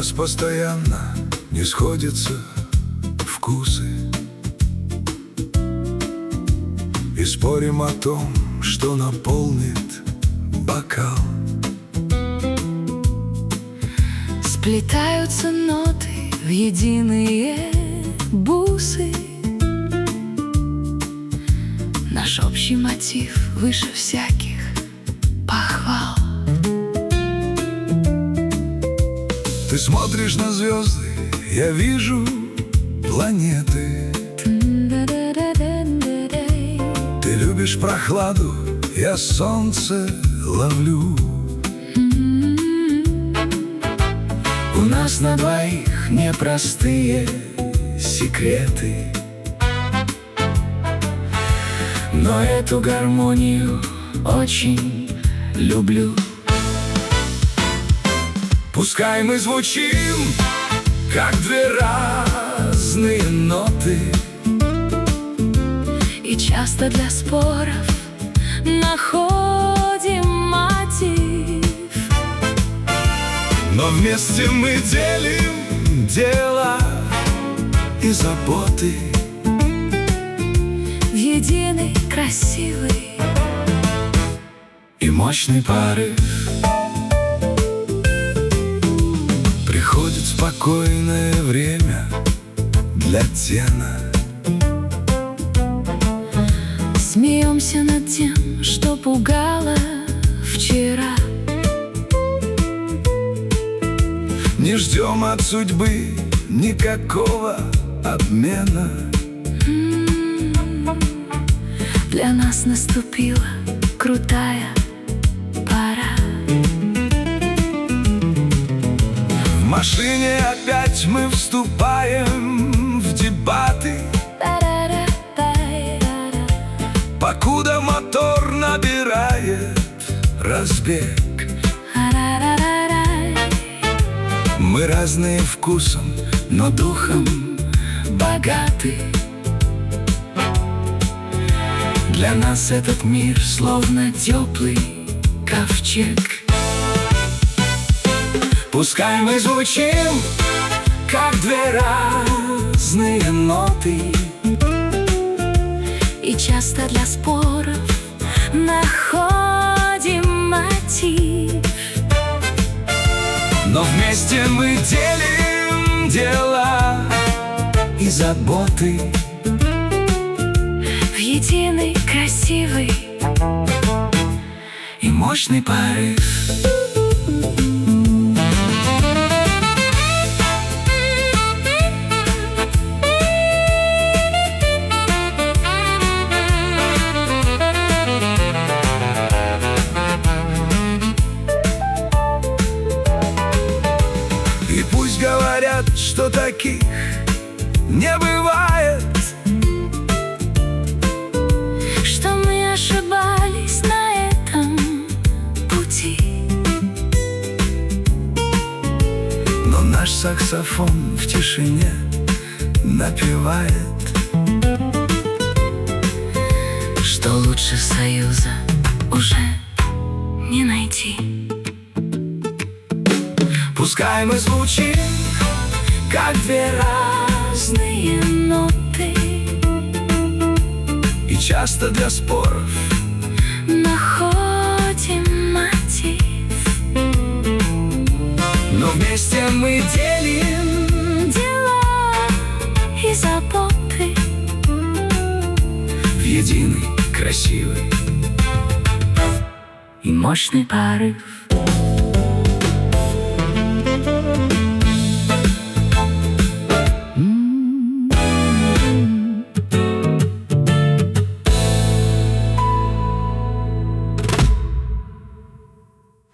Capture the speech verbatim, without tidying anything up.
нас постоянно не сходятся вкусы, и спорим о том, что наполнит бокал. Сплетаются ноты в единые бусы. Наш общий мотив выше всяких похвал. Ты смотришь на звезды, я вижу планеты. Ты любишь прохладу, я солнце ловлю. У нас на двоих непростые секреты, но эту гармонию очень люблю. Пускай мы звучим, как две разные ноты, и часто для споров находим мотив, но вместе мы делим дела и заботы в единый красивый и мощный порыв. Приходит спокойное время для тена. Смеемся над тем, что пугало вчера. Не ждем от судьбы никакого обмена. Для нас наступила крутая пора. В машине опять мы вступаем в дебаты, покуда мотор набирает разбег. Мы разные вкусом, но духом богаты. Для нас этот мир словно теплый ковчег. Пускай мы звучим, как две разные ноты, и часто для споров находим мотив, но вместе мы делим дела и заботы в единый красивый и мощный порыв. И пусть говорят, что таких не бывает, что мы ошибались на этом пути, но наш саксофон в тишине напевает, что лучше союза уже не найти. Пускай мы звучим, как две разные ноты, и часто для споров находим мотив, но вместе мы делим дела и заботы в единый красивый и мощный порыв.